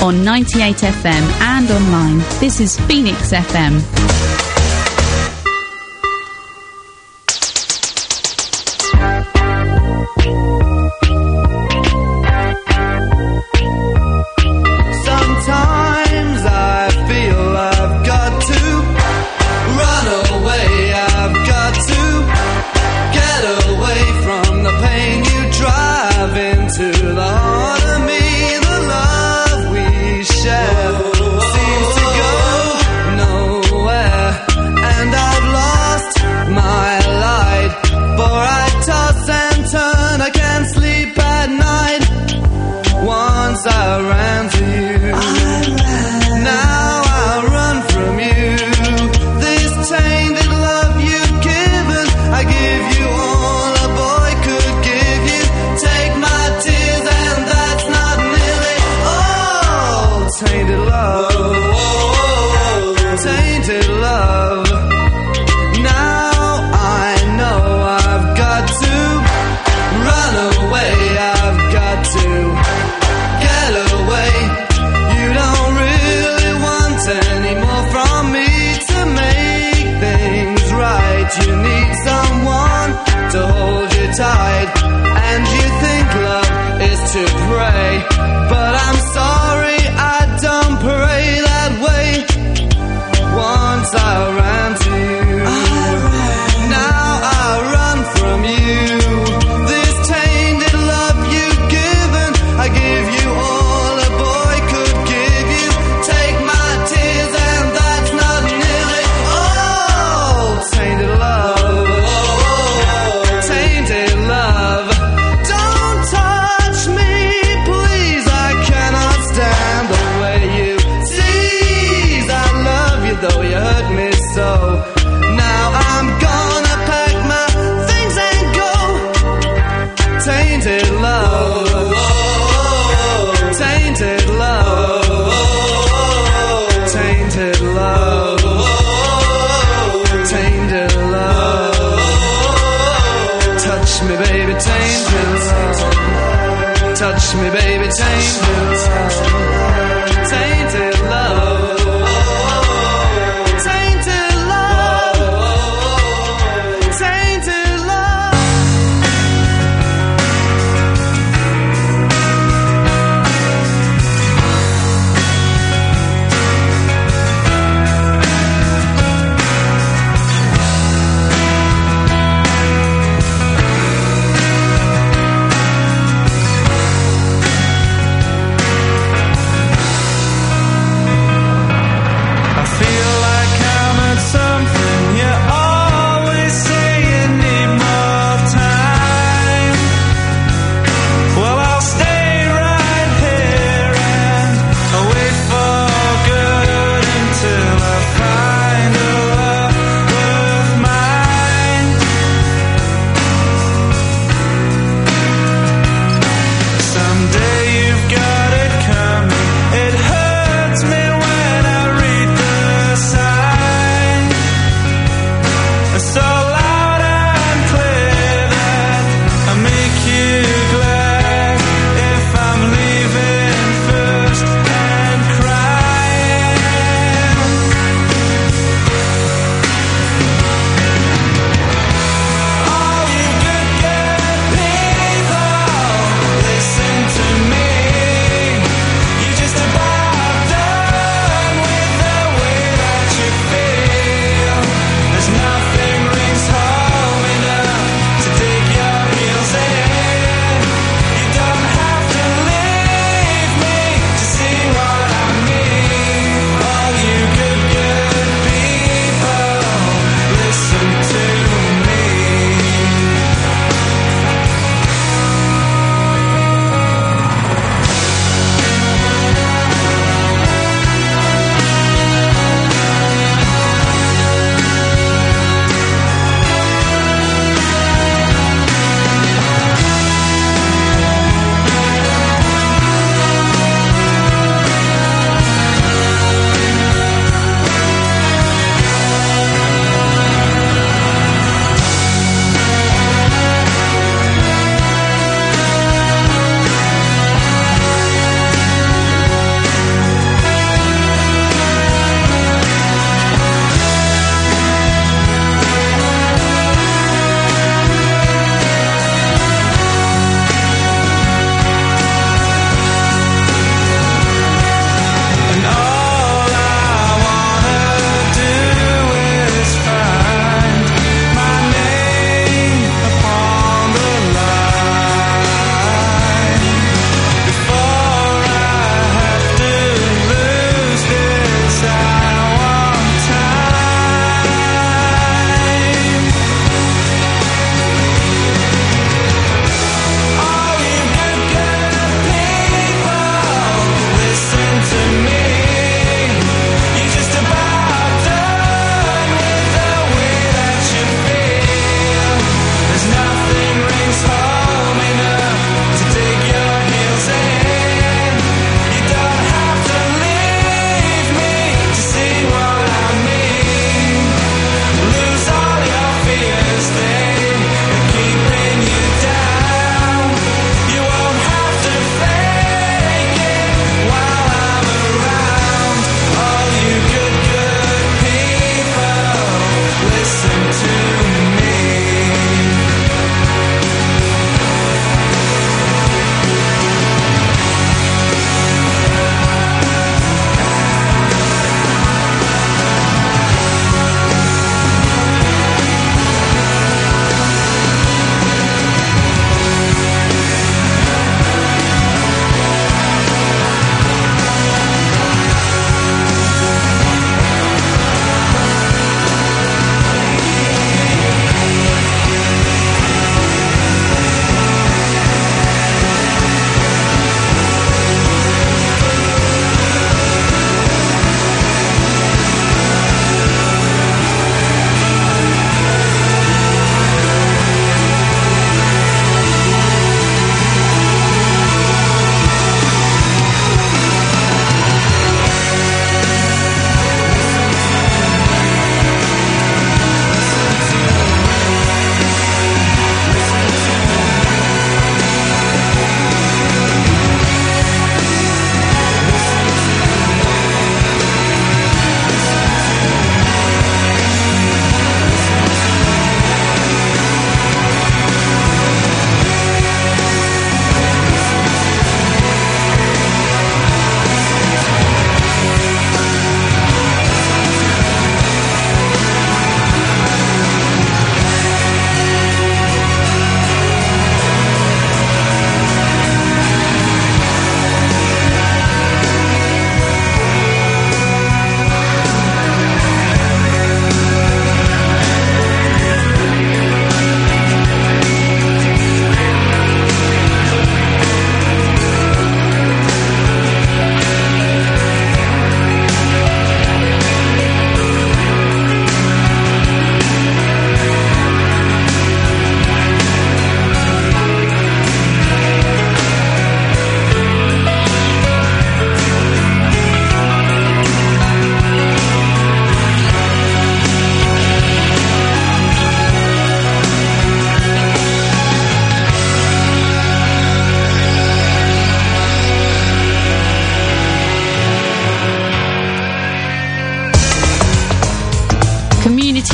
on 98 FM and online. This is Phoenix FM.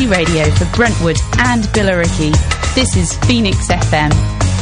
radio for Brentwood and Billericay. This is Phoenix FM.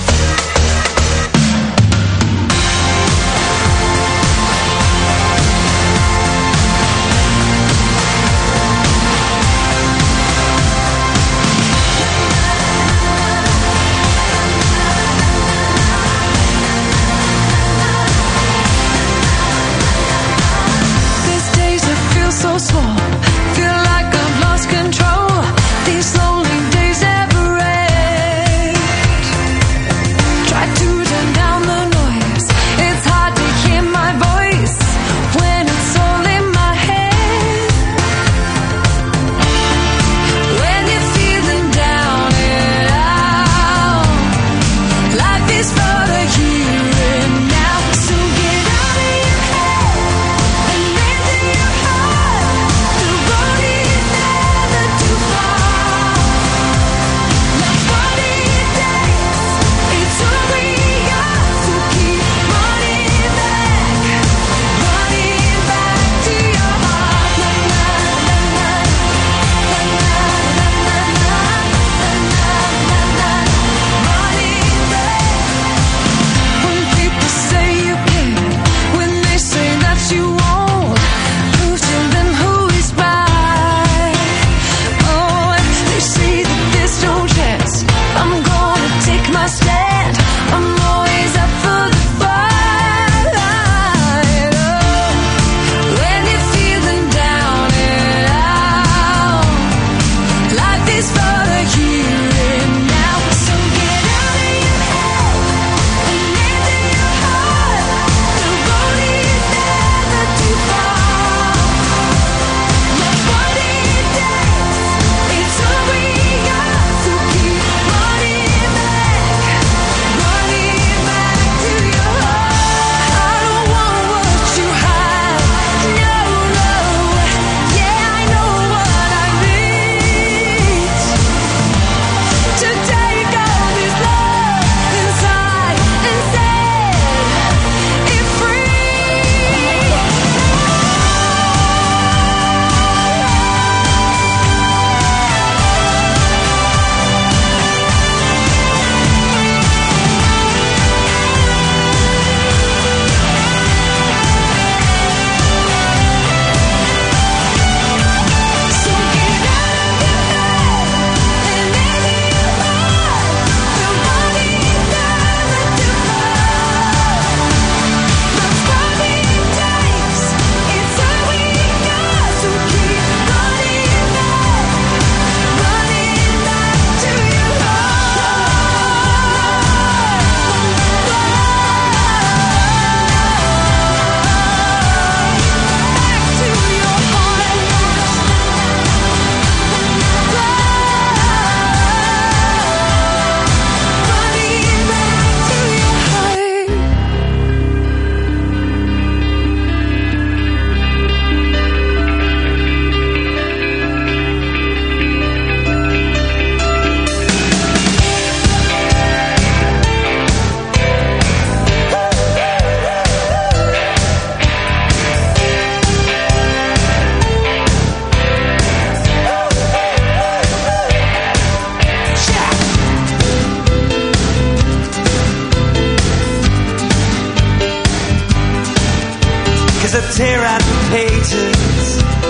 tear out the pages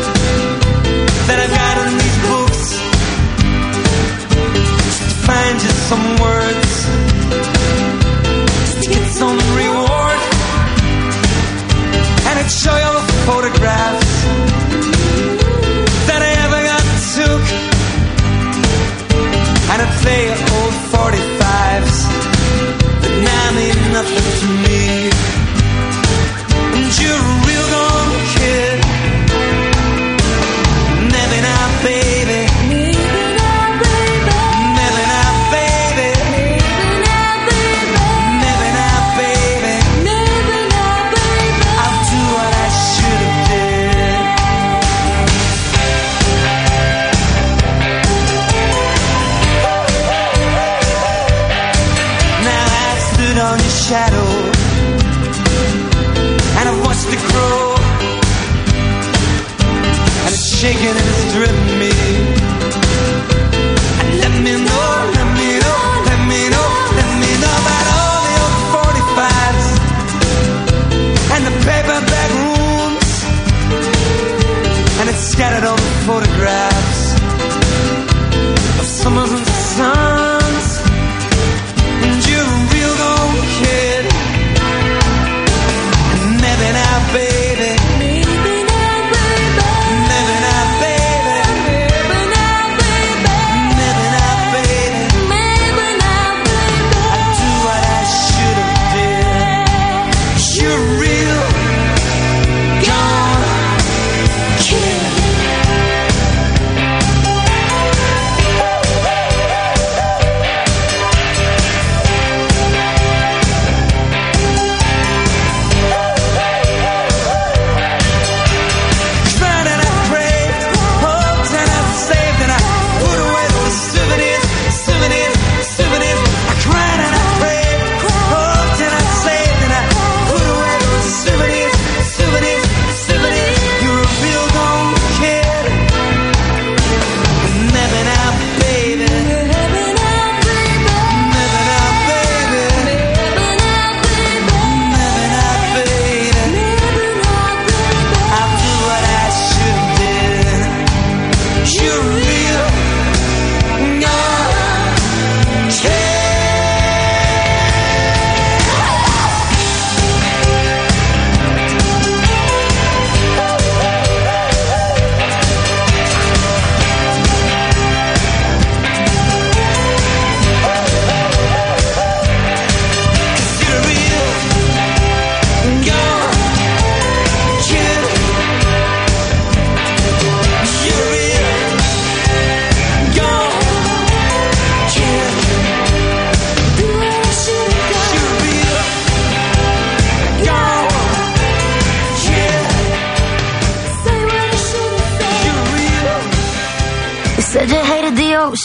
that I've got in these books just to find just some words, just to get some reward, and I'd show you all the photographs that I ever got took, and I'd play old 45s that now mean nothing to me. And you're a real gone kid. Never now, baby. Never now, baby. Never now, baby. I'll do what I should have did. Now I stood on your shadow, to grow, and it's shaking and it's driven me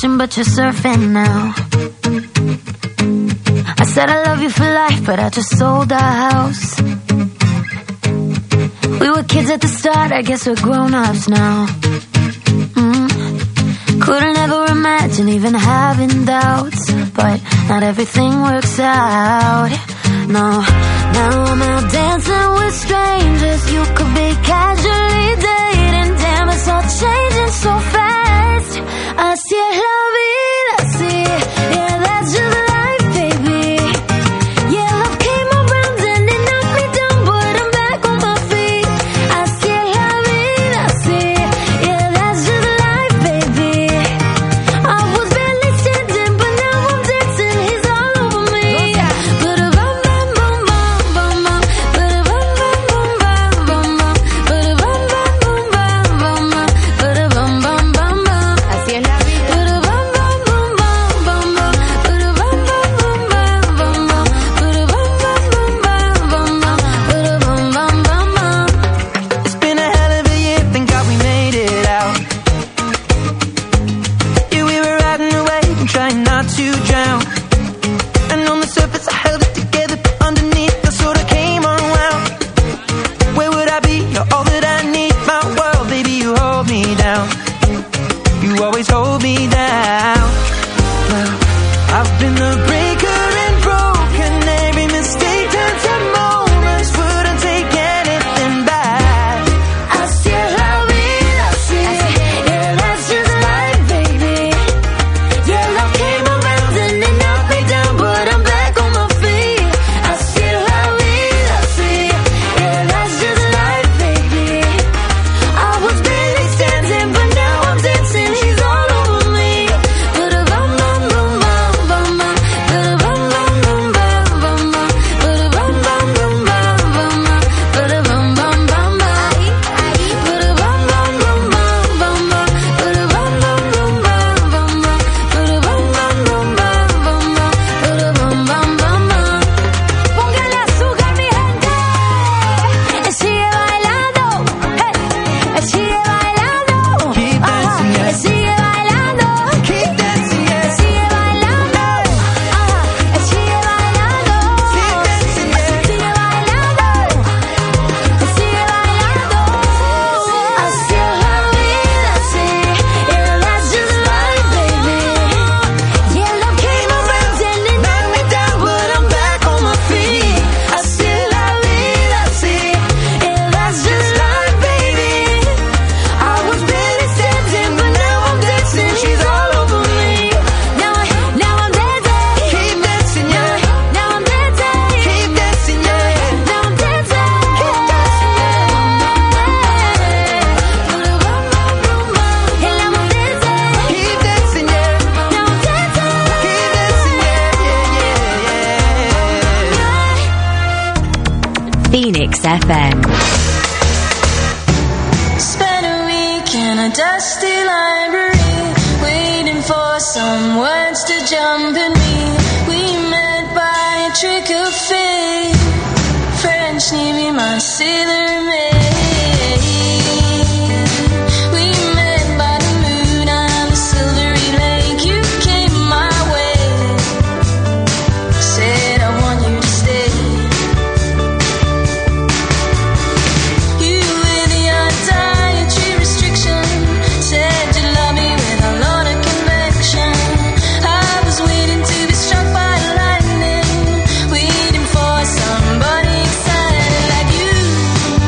ocean, but you're surfing now. I said I love you for life, but I just sold our house. We were kids at the start, I guess we're grown-ups now. Couldn't ever imagine even having doubts, but not everything works out. No, now I'm out dancing with strangers. You could be casually dating. Damn, it's all changing so fast. Así es la vida, sí. Yeah, that's just life, baby. Yeah, love came around and it knocked me down, but I'm back on my feet. Así es la vida, sí. Yeah, that's just life, baby. I was barely standing, but now I'm dancing. He's all over me. Ba-da-bum, bum, bum, bum, bum, ba-da-bum, bum, bum, bum, bum, ba-da-bum, bum, bum, bum, bum, ba-da-bum, bum, bum, bum. Así es la vida. Ba-da-bum, bum, bum, bum, bum, ba-da-bum, bum, bum, bum, bum, ba-da-bum, bum, bum, bum, ba-da-bum, bum, bum, bum. It's been a hell of a year, thank God we made it out. Yeah, we were riding away and trying not to drown. And on the surface I held it together, but underneath I sort of came unwound. Where would I be? You're all that I need, my world, baby, you hold me down. You always hold me down. Well, I've been the breaker and broken. Every mistake turned to moments. Wouldn't take anything back. Así es la vida, sí. Yeah, that's just life, baby. Yeah, love came around and it knocked me down, but I'm back on my feet. Así es la vida, sí. Yeah, that's just life, baby. I was barely standing, but now I'm dancing. He's all over me. Ba-da-bum, bum, bum, bum, bum, bum. Ba-da-bum, bum, bum, bum, bum, bum. Ba-da-bum, bum, bum, bum, bum, bum. Ba-da-bum, bum, bum, bum. Ba-da-bum, bum, bum, bum, bum, bum. Ba-da-bum, bum, bum, bum, bum, bum. Ba-da-bum, bum, bum, bum, bum, bum. Ba-da-bum, bum, bum, bum. Póngale azúcar, mi gente. Sigue bailando. Hey. Sigue bailando. Keep dancing, yeah. Sigue bailando. Keep dancing, yeah. Sigue bailando. Sigue bailando. Keep dancing, yeah. Sigue bailando. Sigue bailando. Así es la vida, sí. Yeah, that's just life, baby. Yeah, love came around and it knocked me down, but I'm back on my feet. Así es la vida, sí. Yeah, that's just life, baby. I was barely standing, but now I'm dancing. She's all over me. Now I'm dancing. Keep dancing, yeah. Now I'm dancing. Keep dancing, yeah. Now I'm dancing. Keep dancing, yeah. And now I'm dancing. Keep dancing, yeah. Now I'm dancing. Keep dancing, yeah. Phoenix FM. Spent a week in a dusty library, waiting for some words to jump in me. We met by a trick of fate. French Navy, my sailor maid. We met by the moon on the silvery lake. You came my way, said I want you to stay. You with your dietary restriction said you love me with a lot of conviction. I was waiting to be struck by lightning, waiting for somebody excited like you.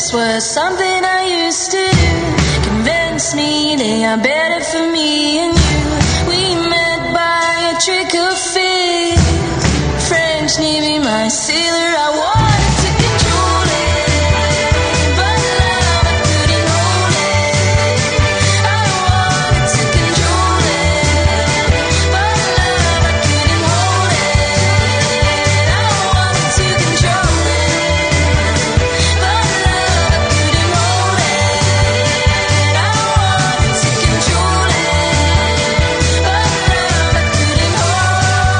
This was something I used to do. Convince me they are better for me and you. We met by a trick of fate. French Navy, my sailor, I wanted to control it, but love, I couldn't hold it. I wanted to control it, but love, I couldn't hold it. I wanted to control it, but love, I couldn't hold it. I wanted to control it, but love, I couldn't hold it.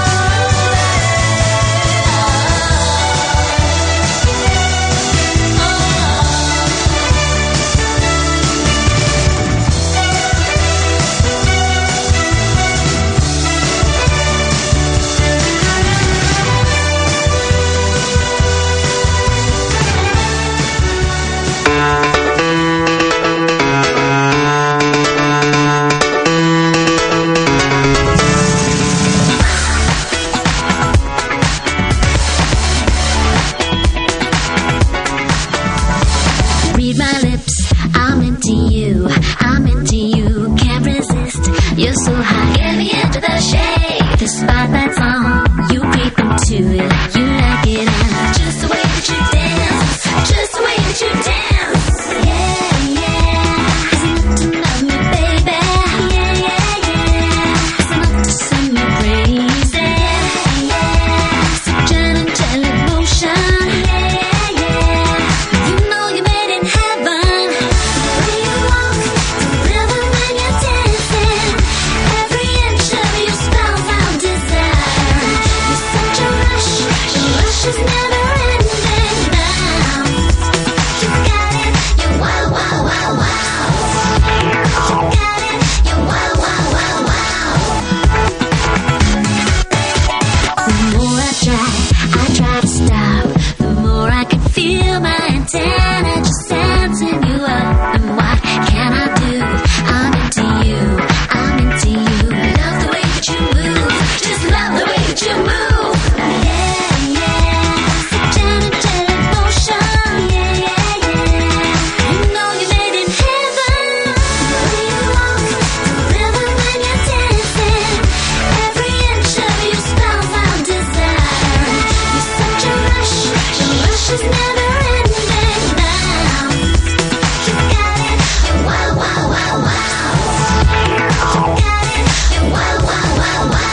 Read my lips, I'm into you, I'm into you, can't resist, you're so hot, get me into the shade, the spotlight's on, you creep into it, you like it, and just the way that you dance, just the way that you dance, yeah, yeah, it's enough to love me, baby, yeah, yeah, yeah, it's enough to send me crazy, yeah, yeah, such an angelic motion, yeah, yeah, yeah, you know you made it heaven, the way you walk, the rhythm when you're dancing, every inch of you spells out desire, you're such a rush, the rush is never ending now, you got it, you're wow, wow, wow, wow, you got it, you're wow, wow, wow, wow. The more I try to stop, the more I can feel my antenna just sensing you up. And what can I do? I'm into you, I'm into you. Love the way that you move, just love the way that you move. Yeah, yeah, such an angelic motion. Yeah, yeah, yeah. You know you made it heaven. The way you walk, the rhythm when you're dancing, every inch of you spells out desire. You're such a rush, the rush is never ending now. You got it, you're wow, wow, wow, wow. You got it, you're wow, wow, wow, wow.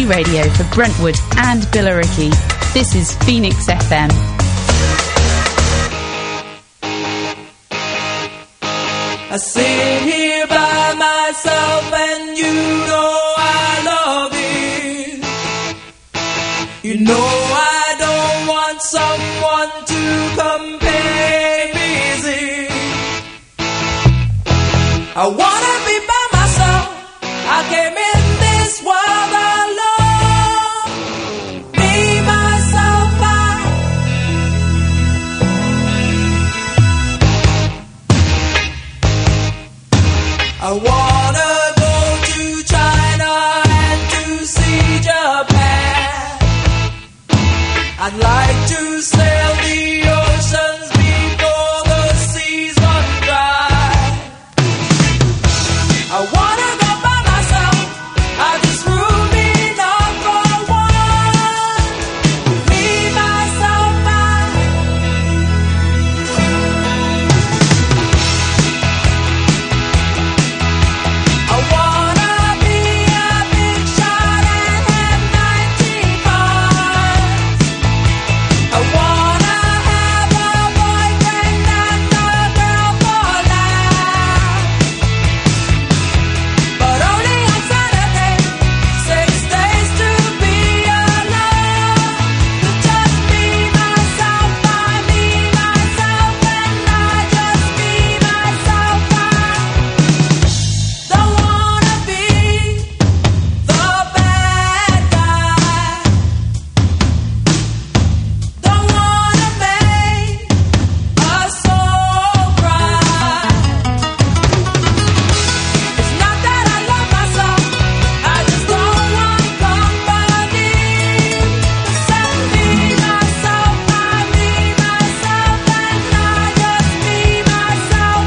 community radio for Brentwood and Billericay. This is Phoenix FM. I sit here by myself and you know I love it. You know I don't want someone to compare me, see. I wanna be by myself. I came in this world alone. Me, myself, I wanna go to China and to see Japan. I'd like to sail the oceans before the seas run dry. I wanna go by myself. I just room enough for one. Me, myself, I wanna be a big shot and have 95. I wanna have a boyfriend and a girl for life. But only on Saturday, 6 days to be alone. To just be myself, I me, myself, and I just be myself. I don't wanna be the bad guy. Don't wanna make a soul cry. It's not that I love myself, I just don't want company. Set me, myself, I me, myself, and I just be myself.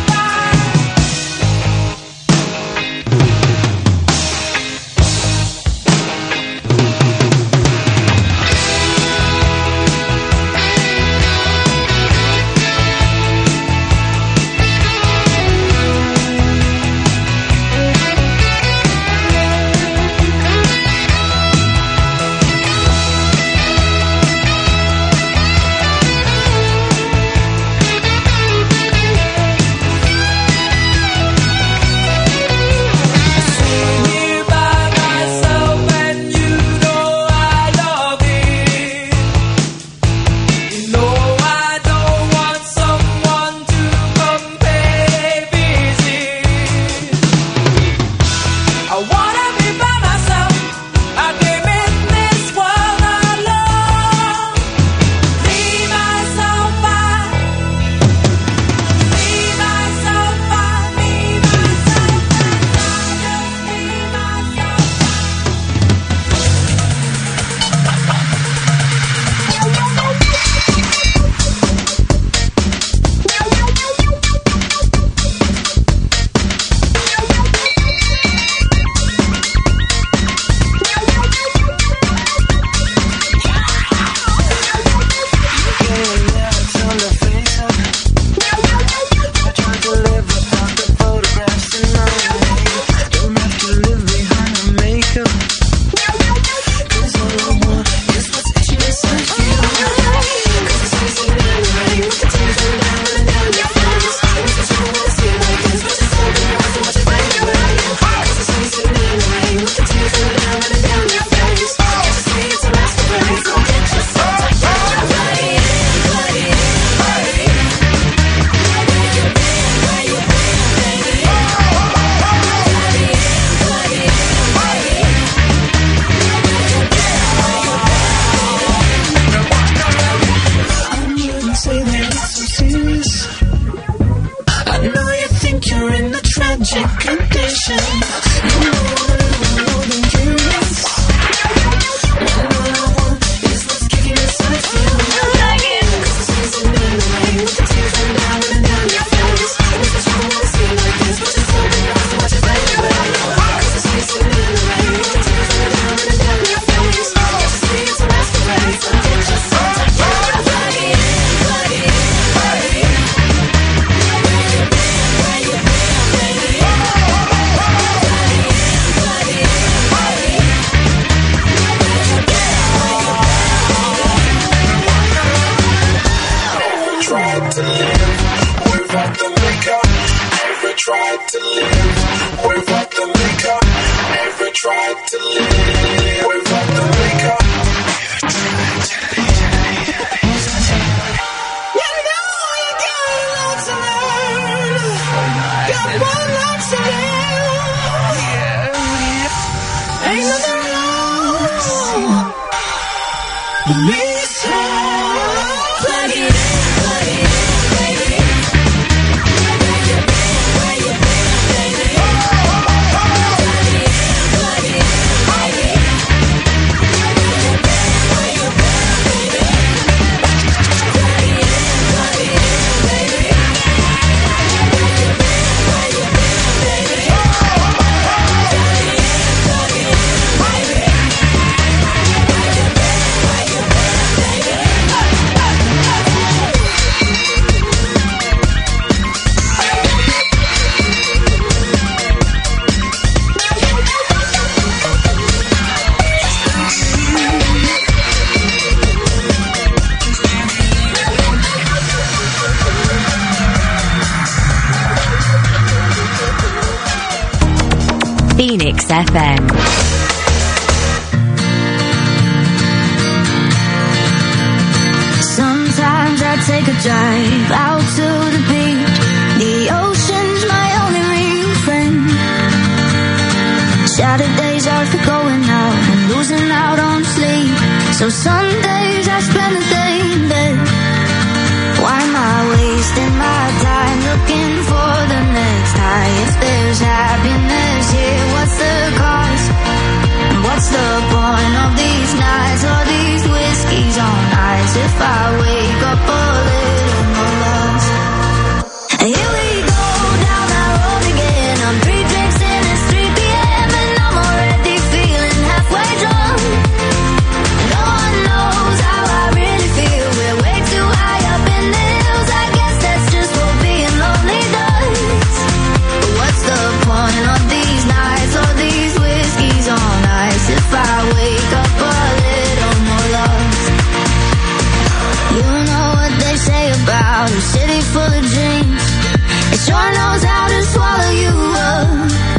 Here by myself and you know I love it. You know I don't want someone to compare busy. I wanna be by myself. I came in this world alone. Me, myself, me, myself, me, myself, say that it's so serious. I know you think you're in a tragic condition. You know I'm a little more than curious. All I want is what's kicking inside you. Like it. 'Cause it's chasing me in the rain with the tears running down your face. It's what you wanna see like this, but you're so big, I watch it fade away. 'Cause it's chasing me in the rain with the tears running down your face. Just see it's a masquerade, so get yourself together. Like it. tried to live without the makeup. Never tried to live without the makeup. Never tried to live. You know you got a lot to learn. Got one life to live. Yeah. Ain't nothing wrong. Listen. Plug it in, plug it in. Phoenix FM. Sometimes I take a drive out to the beach. The ocean's my only real friend. Saturdays are for going out and losing out on sleep. So Sundays I spend the day in bed. Why am I wasting my time looking for the next high? If there's happiness here, what's the cost? What's the point of these nights or these whiskeys on ice? If I wake up a little more lost. And here we go down that road again. I'm 3 drinks in, it's 3 p.m. and I'm already feeling halfway drunk. No one knows how I really feel. We're way too high up in the hills. I guess that's just what being lonely does. But what's the point of these nights or these whiskeys on ice? If I wake up a little more lost. You know what they say about a city full of dreams. It sure knows how to swallow you up.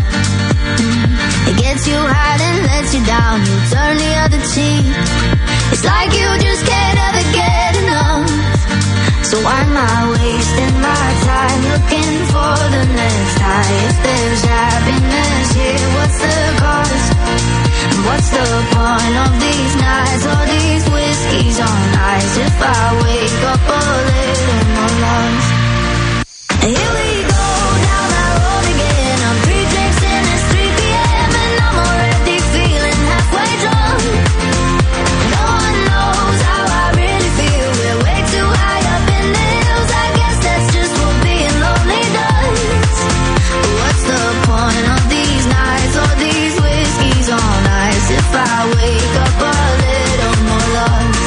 It gets you high and lets you down. You turn the other cheek. It's like you just can't ever get enough. So why am I wasting my time looking for the next high? If there's happiness here, what's the cost? And what's the point of these nights or these whiskeys on ice? If I wake up a little more lost. And here we go down that road again. I'm 3 drinks in, it's 3 p.m. and I'm already feeling halfway drunk. No one knows how I really feel. We're way too high up in the hills. I guess that's just what being lonely does. But what's the point of these nights or these whiskeys on ice? If I wake up a little more lost.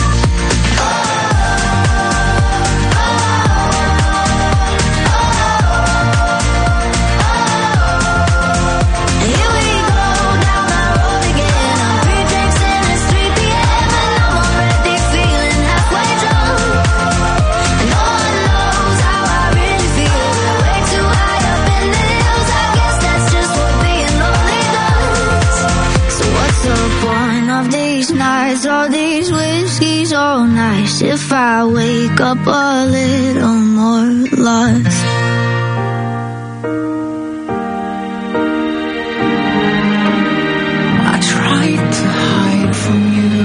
Here we go down that road again. I'm 3 drinks in, it's 3 p.m. and I'm already feeling halfway drunk. And no one knows how I really feel. We're way too high up in the hills. I guess that's just what being lonely does. So what's the point of these nights, all these whiskeys all nice? If I wake up a little more lost. I tried to hide from you,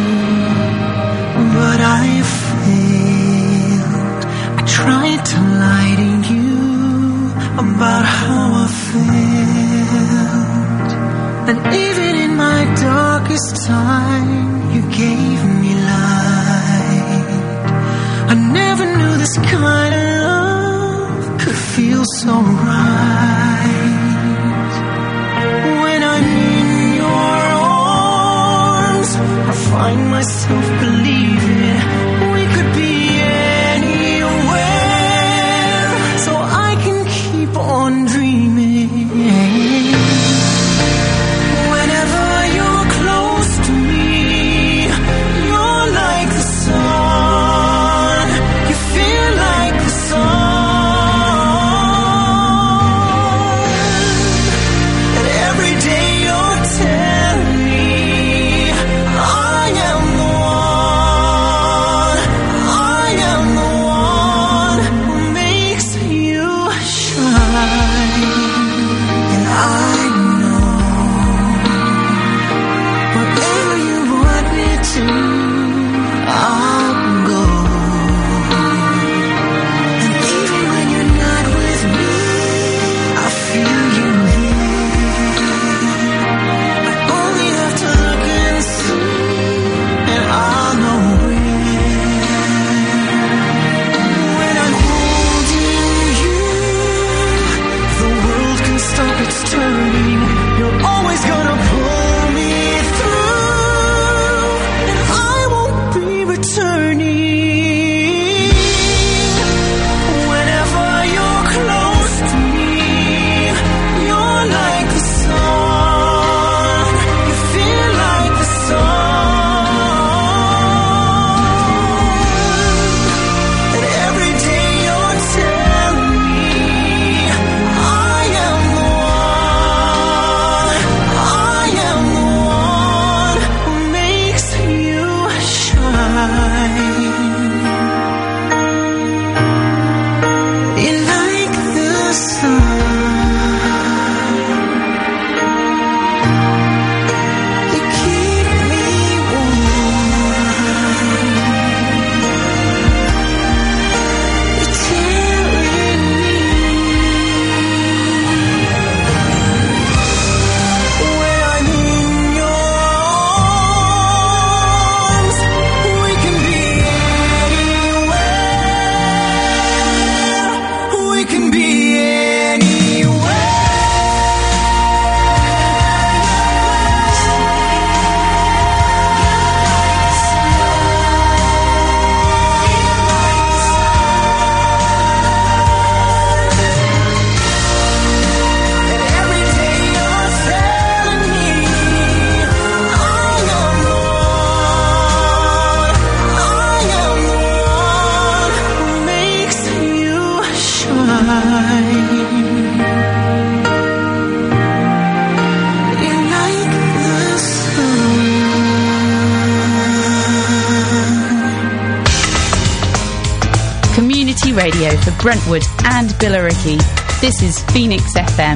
but I failed. I tried to lie to you about how I felt. And even in my darkest time, you gave me light. I never knew this kind of love could feel so right. When I'm in your arms, I find myself believing we could be anywhere. So I can keep on dreaming. Whenever you're close to me, you're like the sun. You feel like the sun. free radio for Brentwood and Billericay. This is Phoenix FM.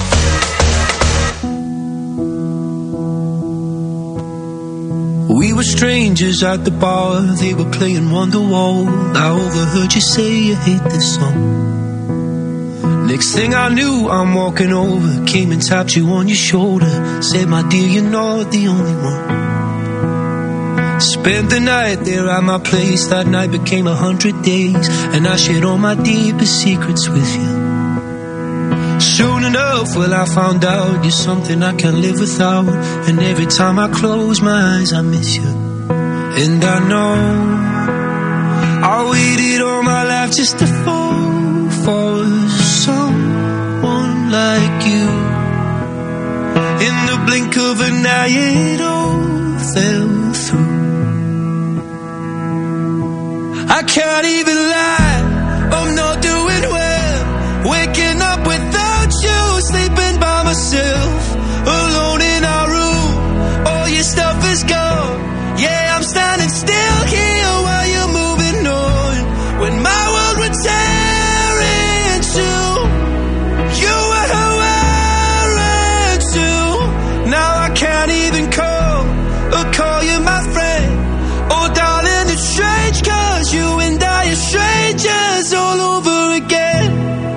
We were strangers at the bar, they were playing Wonderwall. I overheard you say you hate this song. Next thing I knew, I'm walking over, came and tapped you on your shoulder, said, my dear, you're not the only one. Spent the night there at my place, that night became 100 days, and I shared all my deepest secrets with you. Soon enough, well, I found out you're something I can't live without, and every time I close my eyes, I miss you. And I know I waited all my life just to fall for someone like you. In the blink of an eye, it all fell through. I can't even lie, I'm not doing well. Waking up without you, sleeping by myself, alone in our room, all your stuff is gone. Yeah, I'm standing still here while you're moving on. When my world would tear in two, you were wearing too. Now I can't even call you my friend. Oh darling, it's strange, cause you and I are strangers all over again.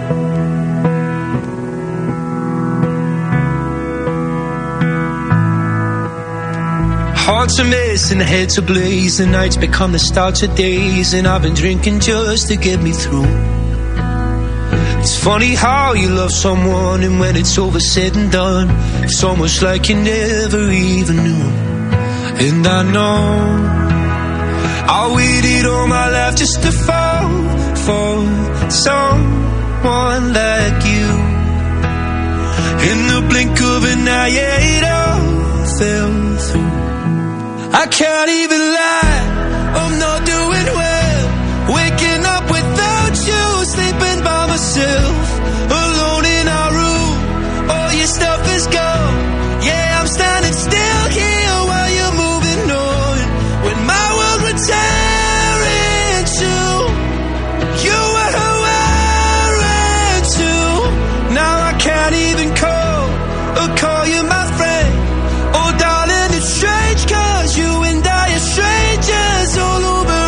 Hearts are missing, heads ablaze, the nights become the start of days, and I've been drinking just to get me through. It's funny how you love someone, and when it's over said and done, it's almost like you never even knew. And I know I waited all my life just to fall for someone like you. In the blink of an eye, yeah, it all fell through. I can't even lie, I'm not doing well. Waking up without you, sleeping by myself, alone in our room, all your stuff is gone. Yeah, I'm standing still here while you're moving on. When my world would tear in two, you were wearing too. Now I can't even call you my friend. Oh darling, it's strange, cause you and I are strangers all over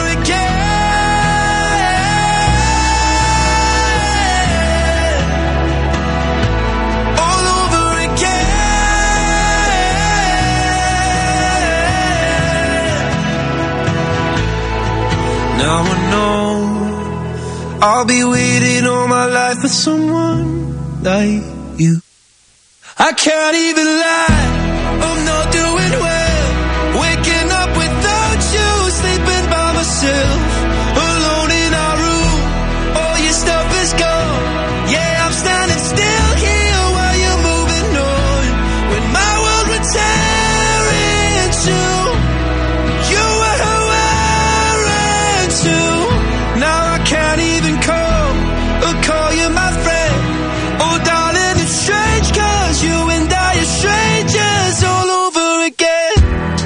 again. All over again. Now I know I'll be waiting all my life for someone like you. I can't even lie, I'm not doing well. Waking up without you, sleeping by myself, alone in our room, all your stuff is gone. Yeah, I'm standing still here while you're moving on. When my world would tear in two, you were wearing too. Now I can't even call you my friend. Oh darling, it's strange, cause you and I are strangers all over again.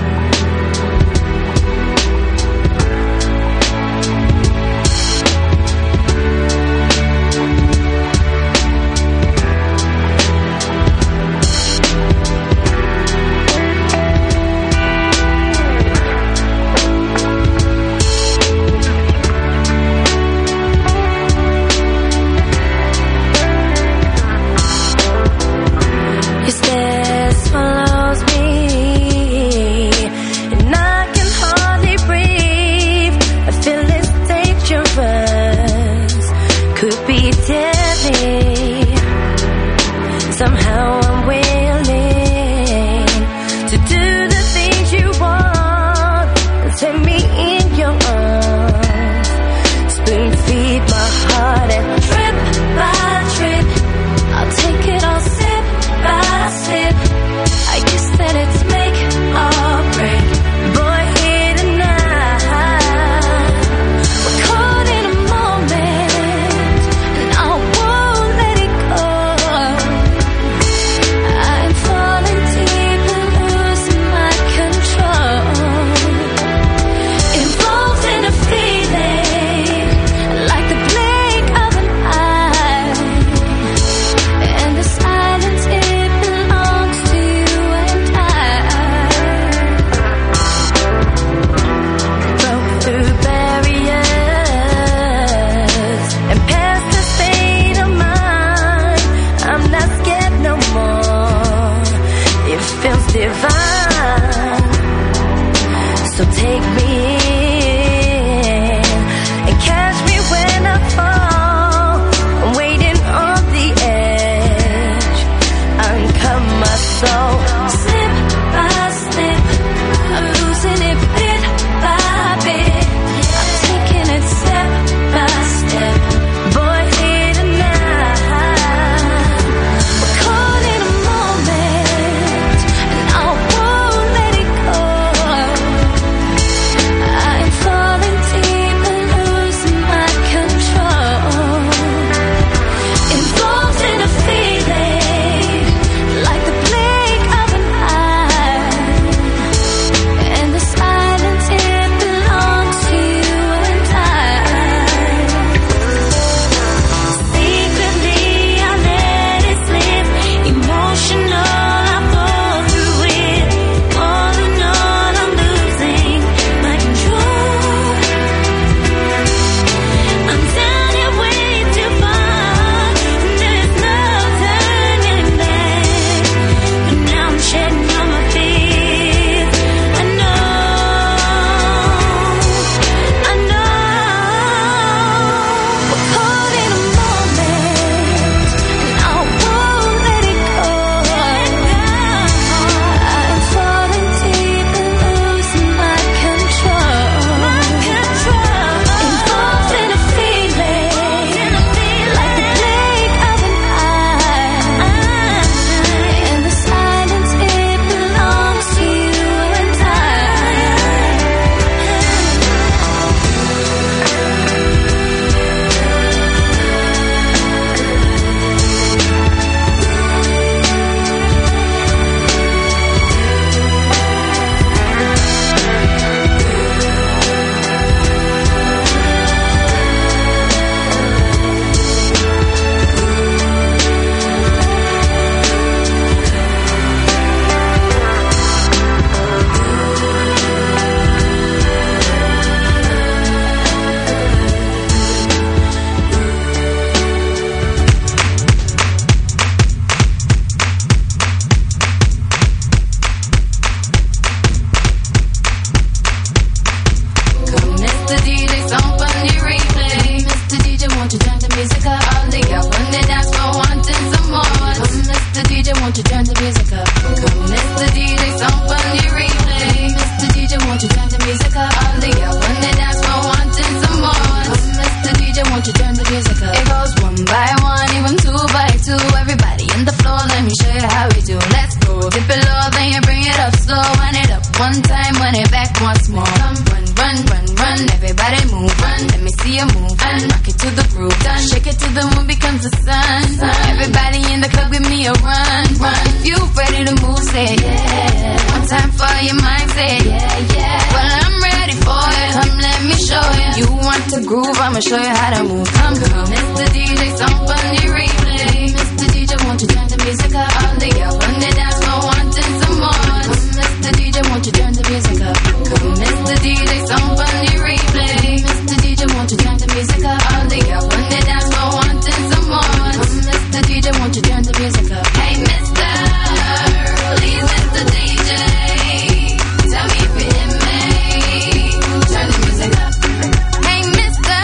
Your stairs follows me, and I can hardly breathe. I feel it's dangerous, could be deadly. Somehow I'm willing to do the things you want and take me in your arms. Spoon feed my heart and trip by trip, I'll take it all step by step. I guess that it's make or break. Boy, here tonight, we're caught in a moment, and I won't let it go. time for your mindset. Well, I'm ready for it. Come, let me show you. You want to groove? I'ma show you how to move. Come, Mr. DJ, some funny replay. Mr. DJ, won't you turn the music up? All the girls on the dance floor wanting some more. Mr. DJ, won't you turn the music up? Come, Mr. DJ, some funny replay. Mr. DJ, won't you turn the music up? All the girls on the dance floor wanting some more. Mr. DJ, won't you turn the music up? Hey, Mr. Please, Mr. DJ, tell me if you hit me. Turn the music up. Hey, Mr.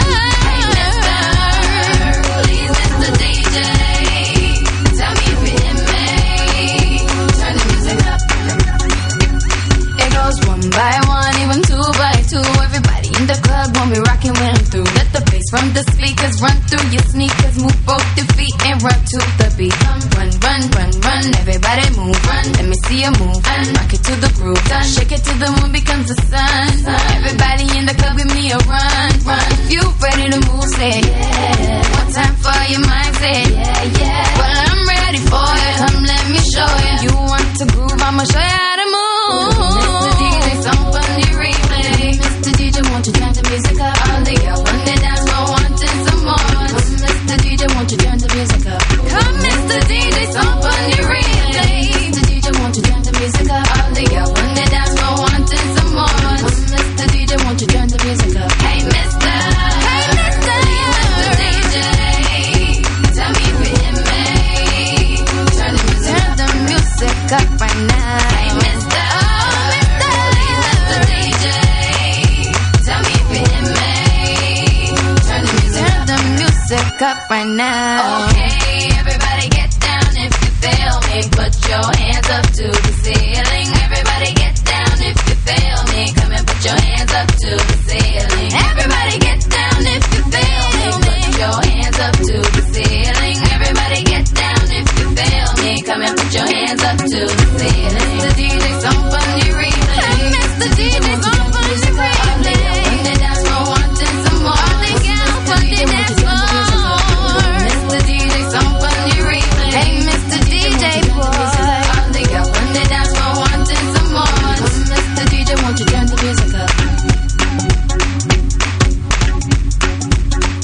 Please, Mr. DJ, tell me if you hit me. Turn the music up. It goes one by one, even two by two. Everybody in the club won't be rocking when I'm through. Let the bass from the speakers run through your sneakers. Move both your feet and run to the beat. Run, run, run, run. Everybody move. Run. Let me see you move. Rock it to the groove. Shake it till the moon becomes the sun. Everybody in the club give me a run. If you ready to move, say yeah. One time for your mindset. Well, I'm ready for it. Come, let me show you. You want to groove? I'ma show you how to move. Mr. DJ, some funny replay. Mr. DJ, won't you turn the music up? All the girls on the dance floor wanting some more. Mr. DJ, won't you turn the music up? Come, Mr. DJ, some funny replay. Mr. DJ, won't you turn the music up? All the girls on the dance floor wanting some more. Mr. DJ, won't you turn the music up? Hey, Mr. DJ, tell me if you hit me. Turn the music up right now. Hey, Mr. DJ, tell me if you hit me. Turn the music up right now. Okay, everybody get down if you feel me. Put your hands up to the ceiling. Everybody get down if you feel me. Come and put your hands up to the ceiling. Everybody get down if you feel me. Put your hands up to the ceiling. Everybody get down if you feel me. Come and put your hands up to the ceiling. Mr. DJ, some funny replay. Mr. DJ, some funny replay. On the dance floor wanting some more. All the girls on the dance floor. Mr. DJ, some funny replay. Hey, Mr. DJ, boy. All the girls on the dance floor wanting some more. Mr. DJ, won't you turn the music up?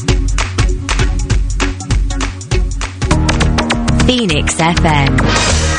Phoenix FM.